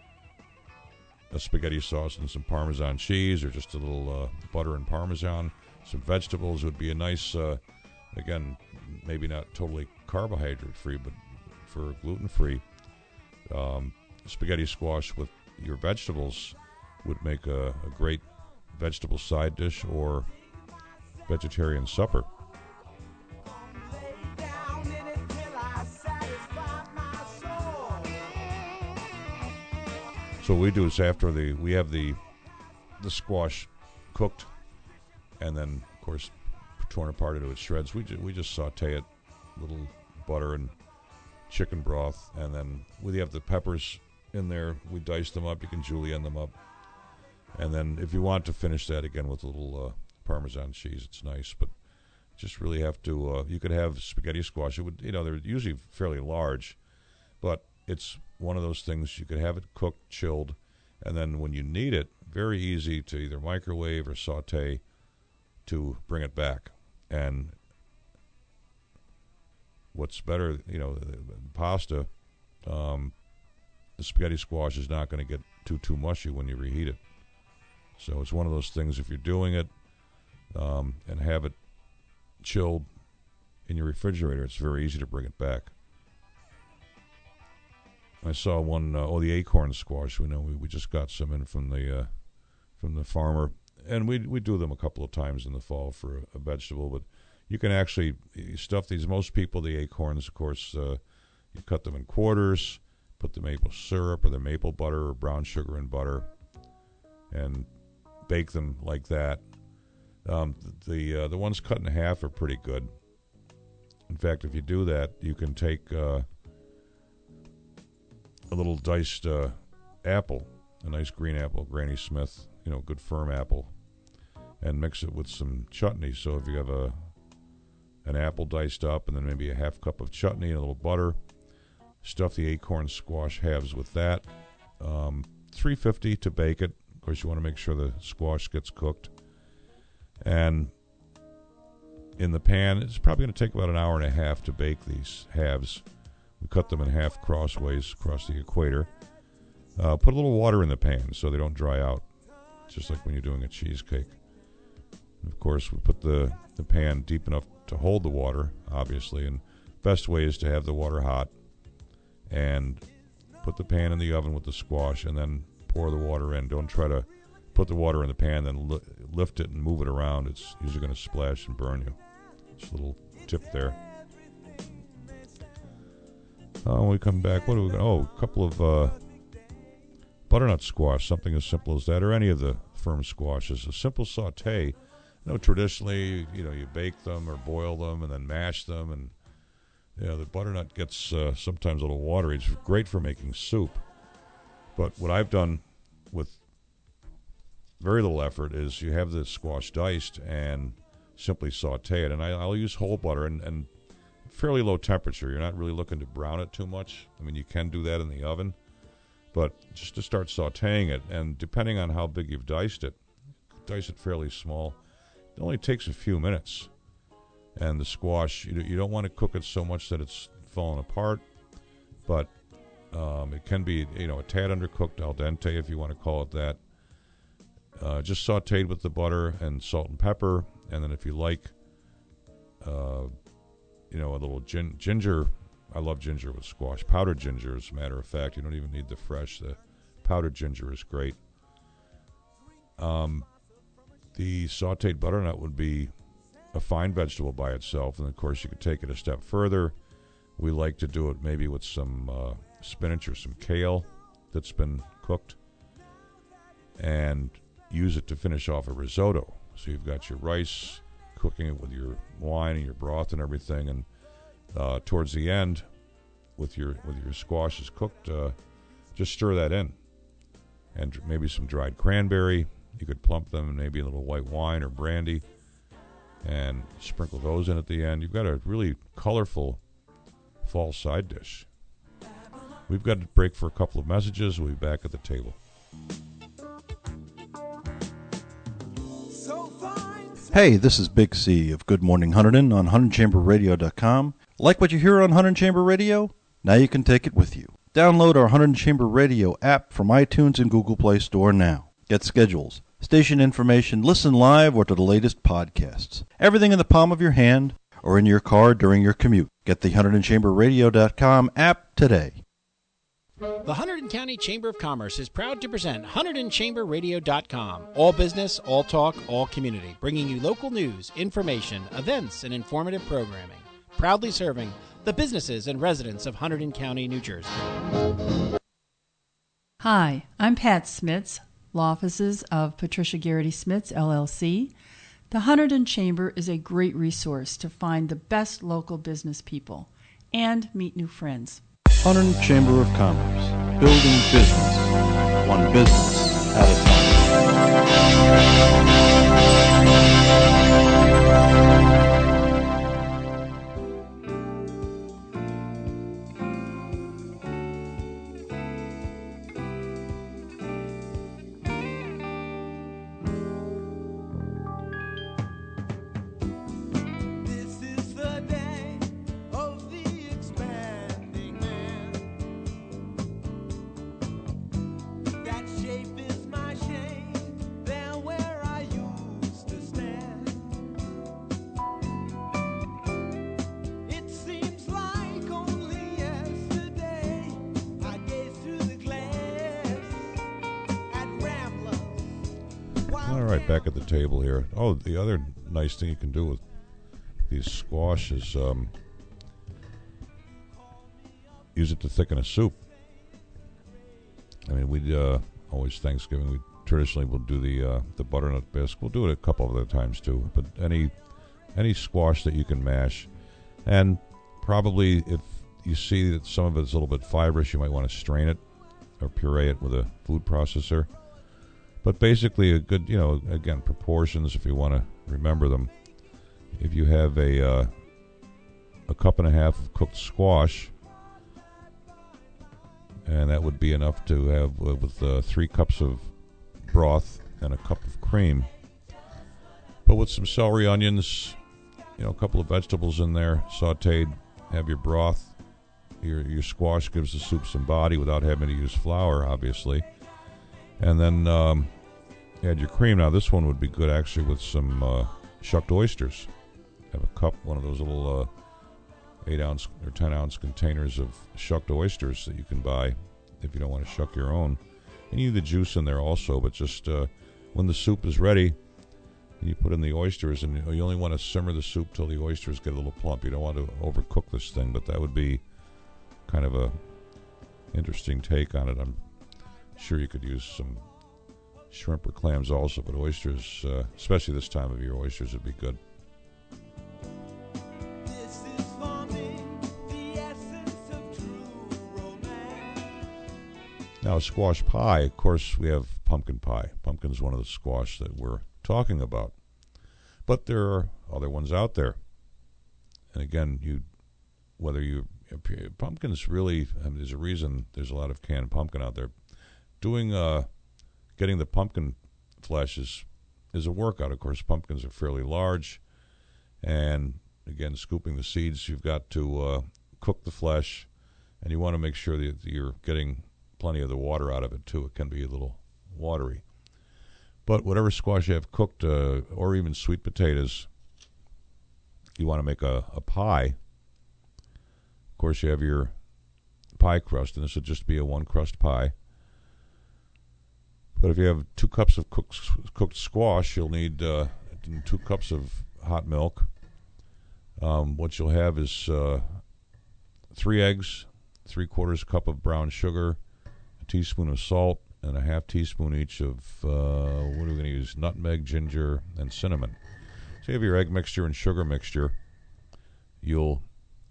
a spaghetti sauce and some Parmesan cheese, or just a little uh, butter and Parmesan. Some vegetables would be a nice, uh, again, maybe not totally carbohydrate-free, but for gluten-free. Um, spaghetti squash with your vegetables would make a, a great vegetable side dish or vegetarian supper. So what we do is, after the we have the the squash cooked, and then of course torn apart into its shreds, we ju- we just saute it, little butter and chicken broth, and then we have the peppers in there. We dice them up. You can julienne them up, and then if you want to finish that again with a little uh, Parmesan cheese, it's nice. But just really have to. Uh, you could have spaghetti squash. It would, you know, they're usually fairly large, but it's one of those things you could have it cooked, chilled, and then when you need it, very easy to either microwave or saute to bring it back. And what's better, you know, pasta, um, the spaghetti squash is not going to get too, too mushy when you reheat it. So it's one of those things, if you're doing it um, and have it chilled in your refrigerator, it's very easy to bring it back. I saw one, uh, oh, the acorn squash. We know we, we just got some in from the uh, from the farmer, and we we do them a couple of times in the fall for a, a vegetable. But you can actually stuff these. Most people, the acorns, of course, uh, you cut them in quarters, put the maple syrup or the maple butter or brown sugar and butter, and bake them like that. Um, the uh, the ones cut in half are pretty good. In fact, if you do that, you can take uh, a little diced uh, apple, a nice green apple, Granny Smith, you know, good firm apple, and mix it with some chutney. So if you have a an apple diced up, and then maybe a half cup of chutney and a little butter, stuff the acorn squash halves with that. Um, three fifty to bake it. Of course, you want to make sure the squash gets cooked. And in the pan, it's probably going to take about an hour and a half to bake these halves. We cut them in half crossways across the equator. Uh, put a little water in the pan so they don't dry out, just like when you're doing a cheesecake. And of course, we put the, the pan deep enough to hold the water, obviously, and best way is to have the water hot and put the pan in the oven with the squash and then pour the water in. Don't try to put the water in the pan, then li- lift it and move it around. It's usually going to splash and burn you. Just a little tip there. Uh, when we come back, what do we got? Oh, a couple of uh, butternut squash, something as simple as that, or any of the firm squashes. A simple saute. You know, traditionally, you know, you bake them or boil them and then mash them, and you know, the butternut gets uh, sometimes a little watery. It's great for making soup. But what I've done with very little effort is you have the squash diced and simply saute it. And I, I'll use whole butter and, and fairly low temperature. You're not really looking to brown it too much. I mean, you can do that in the oven, but just to start sauteing it, and depending on how big you've diced it, dice it fairly small. It only takes a few minutes. And the squash, you, you don't want to cook it so much that it's falling apart, but um, it can be, you know, a tad undercooked, al dente, if you want to call it that. uh, just sautéed with the butter and salt and pepper. And then if you like, uh, you know, a little gin- ginger. I love ginger with squash. Powdered ginger, as a matter of fact. You don't even need the fresh. The powdered ginger is great. Um, the sautéed butternut would be a fine vegetable by itself. And, of course, you could take it a step further. We like to do it maybe with some uh, spinach or some kale that's been cooked and use it to finish off a risotto. So you've got your rice, cooking it with your wine and your broth and everything, and uh, towards the end, with your with your squashes cooked, uh, just stir that in, and maybe some dried cranberry. You could plump them in maybe a little white wine or brandy, and sprinkle those in at the end. You've got a really colorful fall side dish. We've got to break for a couple of messages. We'll be back at the table. Hey, this is Big C of Good Morning Hunterdon on Hunterdon Chamber Radio dot com. Like what you hear on Hunterdon Chamber Radio? Now you can take it with you. Download our Hunterdon Chamber Radio app from iTunes and Google Play Store now. Get schedules, station information, listen live, or to the latest podcasts. Everything in the palm of your hand or in your car during your commute. Get the Hunterdon Chamber Radio dot com app today. The Hunterdon County Chamber of Commerce is proud to present Hunterdon Chamber Radio dot com. All business, all talk, all community. Bringing you local news, information, events, and informative programming. Proudly serving the businesses and residents of Hunterdon County, New Jersey. Hi, I'm Pat Smits, law offices of Patricia Garrity Smits, L L C. The Hunterdon Chamber is a great resource to find the best local business people and meet new friends. Hunterdon Chamber of Commerce, building business, one business at a time. Back at the table here. Oh, the other nice thing you can do with these squash is um, use it to thicken a soup. I mean, we uh, always Thanksgiving we traditionally will do the uh, the butternut bisque. We'll do it a couple of other times too. But any any squash that you can mash, and probably if you see that some of it's a little bit fibrous, you might want to strain it or puree it with a food processor. But basically, a good, you know, again, proportions, if you want to remember them. If you have a uh, a cup and a half of cooked squash, and that would be enough to have uh, with uh, three cups of broth and a cup of cream. But with some celery, onions, you know, a couple of vegetables in there, sautéed, have your broth. Your, your squash gives the soup some body without having to use flour, obviously. And then um, add your cream. Now, this one would be good, actually, with some uh, shucked oysters. Have a cup, one of those little uh, eight ounce or ten ounce containers of shucked oysters that you can buy if you don't want to shuck your own. And you need the juice in there also, but just uh, when the soup is ready, you put in the oysters, and you only want to simmer the soup till the oysters get a little plump. You don't want to overcook this thing, but that would be kind of a interesting take on it. I'm sure you could use some shrimp or clams also, but oysters, uh, especially this time of year, oysters would be good. Now, squash pie, of course, we have pumpkin pie. Pumpkin is one of the squash that we're talking about. But there are other ones out there. And again, you, whether you, pumpkins really, I mean, there's a reason there's a lot of canned pumpkin out there. Doing, uh, getting the pumpkin flesh is, is a workout. Of course, pumpkins are fairly large. And again, scooping the seeds, you've got to uh, cook the flesh. And you want to make sure that you're getting plenty of the water out of it, too. It can be a little watery. But whatever squash you have cooked, uh, or even sweet potatoes, you want to make a, a pie. Of course, you have your pie crust, and this would just be a one-crust pie. But if you have two cups of cooked, cooked squash, you'll need uh, two cups of hot milk. Um, what you'll have is uh, three eggs, three-quarters cup of brown sugar, a teaspoon of salt, and a half teaspoon each of, uh, what are we going to use, nutmeg, ginger, and cinnamon. So you have your egg mixture and sugar mixture. You'll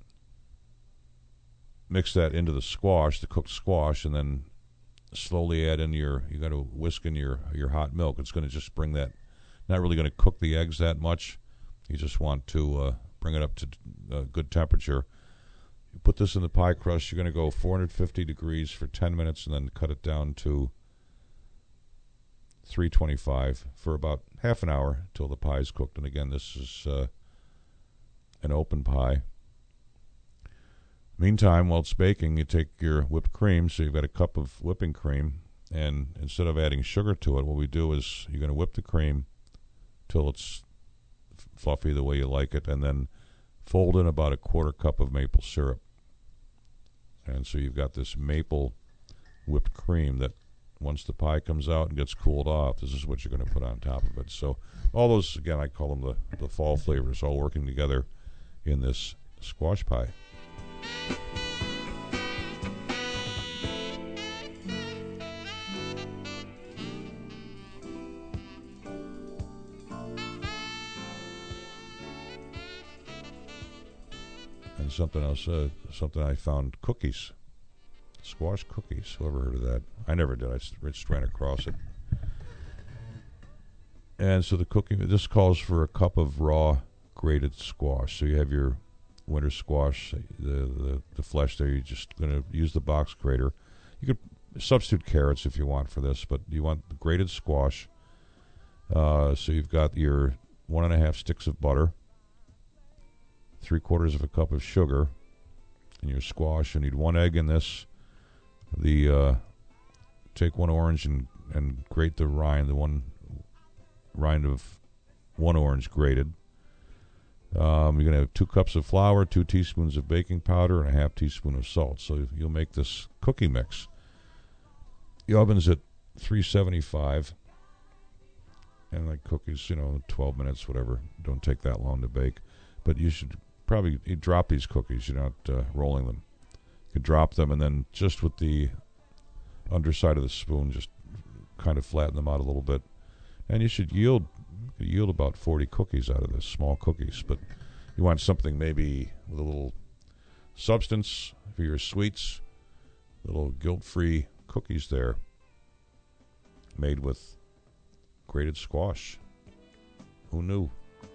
mix that into the squash, the cooked squash, and then slowly add in your, you got to whisk in your, your hot milk. It's going to just bring that, not really going to cook the eggs that much. You just want to uh, bring it up to uh, good temperature. You put this in the pie crust. You're going to go four hundred fifty degrees for ten minutes and then cut it down to three twenty-five for about half an hour until the pie is cooked. And again, this is uh, an open pie. Meantime, while it's baking, you take your whipped cream. So you've got a cup of whipping cream, and instead of adding sugar to it, what we do is you're going to whip the cream till it's fluffy the way you like it, and then fold in about a quarter cup of maple syrup. And so you've got this maple whipped cream that once the pie comes out and gets cooled off, this is what you're going to put on top of it. So all those, again, I call them the, the fall flavors, all working together in this squash pie. And something else, uh, something I found, cookies. Squash cookies. Whoever heard of that? I never did. I just ran across it. And so the cooking, this calls for a cup of raw grated squash. So you have your winter squash, the the, the flesh there. You're just going to use the box grater. You could substitute carrots if you want for this, but you want the grated squash. Uh, so you've got your one and a half sticks of butter, three quarters of a cup of sugar, and your squash. You need one egg in this. The uh, take one orange and, and grate the rind, the one rind of one orange grated. Um, you're going to have two cups of flour, two teaspoons of baking powder, and a half teaspoon of salt. So you'll make this cookie mix. The oven's at three seventy-five, and like cookies, you know, twelve minutes, whatever. Don't take that long to bake. But you should probably you drop these cookies. You're not uh, rolling them. You can drop them, and then just with the underside of the spoon, just kind of flatten them out a little bit. And you should yield yield about forty cookies out of this, small cookies. But you want something maybe with a little substance for your sweets, little guilt-free cookies there, made with grated squash. Who knew?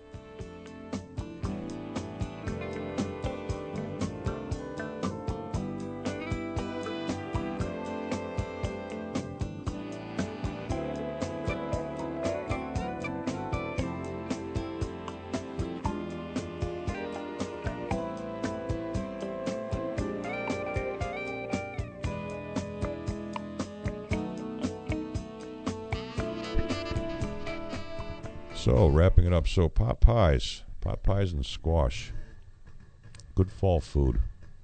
So, wrapping it up, so pot pies, pot pies and squash, good fall food.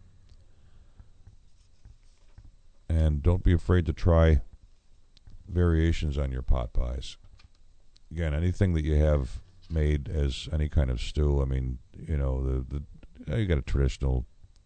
And don't be afraid to try variations on your pot pies. Again, anything that you have made as any kind of stew, I mean, you know, the, the you got a traditional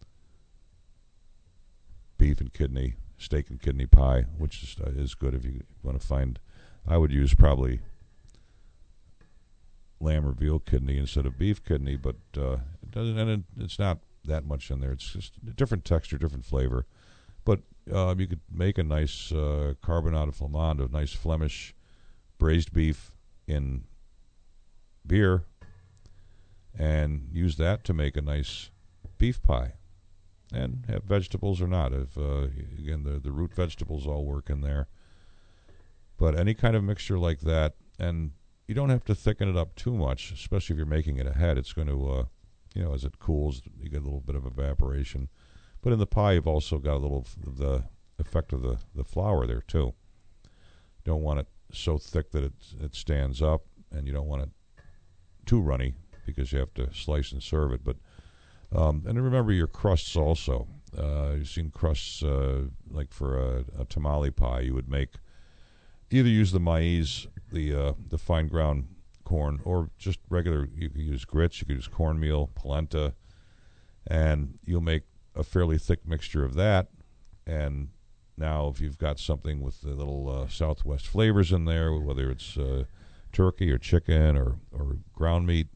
beef and kidney, steak and kidney pie, which is, uh, is good if you want to find. I would use probably lamb or veal kidney instead of beef kidney, but uh, it doesn't, and it, it's not that much in there. It's just a different texture, different flavor. But uh, you could make a nice uh, carbonade flamande, a nice Flemish braised beef in beer, and use that to make a nice beef pie, and have vegetables or not. If uh, again, the the root vegetables all work in there. But any kind of mixture like that, and you don't have to thicken it up too much, especially if you're making it ahead. It's going to, uh, you know, as it cools, you get a little bit of evaporation. But in the pie, you've also got a little f- the effect of the, the flour there, too. Don't want it so thick that it it stands up, and you don't want it too runny because you have to slice and serve it. But um, and remember your crusts also. Uh, you've seen crusts uh, like for a, a tamale pie. You would make either use the maize, the uh, the fine ground corn, or just regular. You could use grits. You could use cornmeal, polenta, and you'll make a fairly thick mixture of that. And now, if you've got something with a little uh, Southwest flavors in there, whether it's uh, turkey or chicken or or ground meat,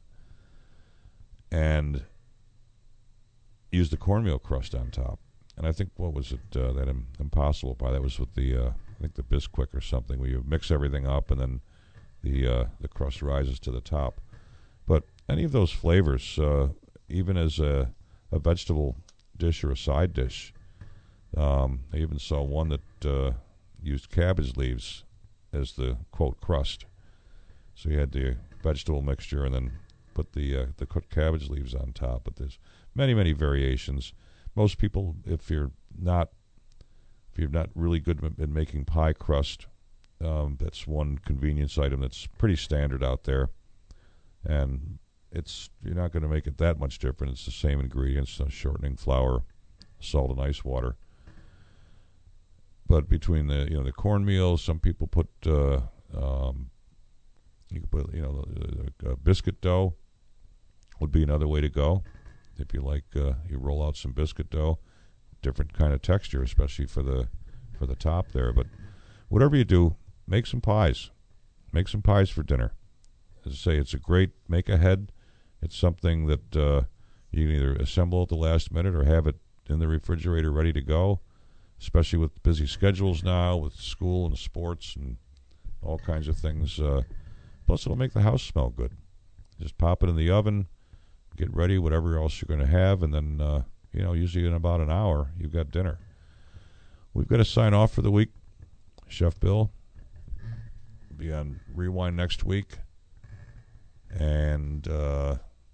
and use the cornmeal crust on top. And I think, what was it, uh, that im- Impossible Pie, that was with the, uh, I think the Bisquick or something, where you mix everything up and then the uh, the crust rises to the top. But any of those flavors, uh, even as a, a vegetable dish or a side dish, um, I even saw one that uh, used cabbage leaves as the, quote, crust. So you had the vegetable mixture and then put the uh, the cooked cabbage leaves on top. But there's many, many variations. Most people, if you're not if you're not really good at making pie crust, um, that's one convenience item that's pretty standard out there. And it's you're not going to make it that much different. It's the same ingredients: uh, shortening flour, salt, and ice water. But between the you know the cornmeal, some people put uh, um, you can put you know uh, biscuit dough would be another way to go. If you like, uh, you roll out some biscuit dough, different kind of texture, especially for the for the top there. But whatever you do, make some pies. Make some pies for dinner. As I say, it's a great make ahead. It's something that uh, you can either assemble at the last minute or have it in the refrigerator ready to go, especially with busy schedules now, with school and sports and all kinds of things. Uh, plus, it'll make the house smell good. Just pop it in the oven, get ready, whatever else you're going to have, and then, uh, you know, usually in about an hour, you've got dinner. We've got to sign off for the week. Chef Bill will be on Rewind next week. And uh,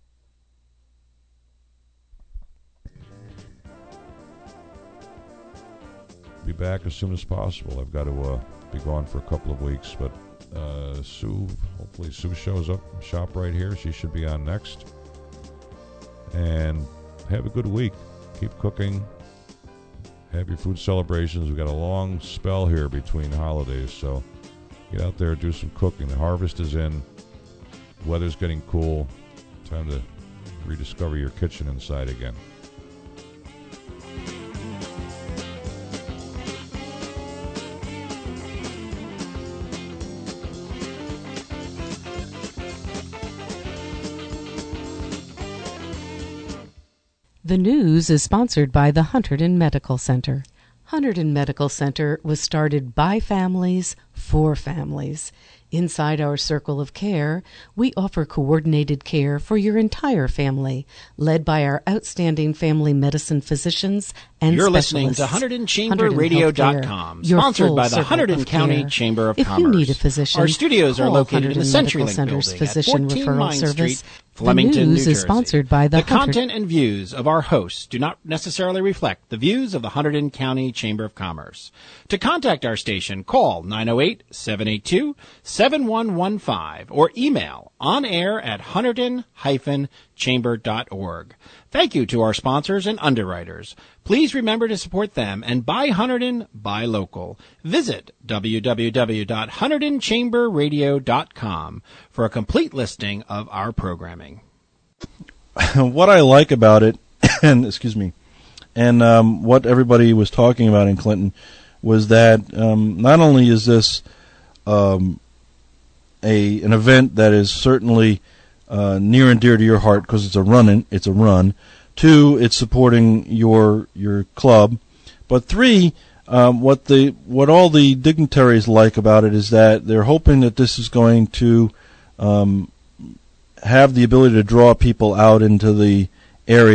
be back as soon as possible. I've got to uh, be gone for a couple of weeks, but uh, Sue, hopefully Sue shows up, shop right here. She should be on next. And have a good week. Keep cooking. Have your food celebrations. We've got a long spell here between holidays, so get out there, do some cooking. The harvest is in. Weather's getting cool. Time to rediscover your kitchen inside again. The news is sponsored by the Hunterdon Medical Center. Hunterdon Medical Center was started by families for families. Inside our circle of care, we offer coordinated care for your entire family, led by our outstanding family medicine physicians and You're specialists. listening to Hunterdon Chamber Radio dot com, Your sponsored full by the circle Hunterdon of County care. Chamber of if Commerce. If you need a physician, Our studios are call located in the Hunterdon Medical CenturyLink Center's building physician at fourteen referral Mine service. Street, Flemington, the news New is Jersey. sponsored by the, the Hunter- content and views of our hosts do not necessarily reflect the views of the Hunterdon County Chamber of Commerce. To contact our station, call nine oh eight, seven eight two, seven one one five or email on air at hunterdon dash chamber dot org. Thank you to our sponsors and underwriters. Please remember to support them and buy Hunterdon, buy local. Visit w w w dot hunterdon chamber radio dot com for a complete listing of our programming. What I like about it, and excuse me, and um, what everybody was talking about in Clinton was that um, not only is this um, a an event that is certainly uh, near and dear to your heart because it's a run, it's a run. Two, it's supporting your your club, but three, um, what the what all the dignitaries like about it is that they're hoping that this is going to um, have the ability to draw people out into the area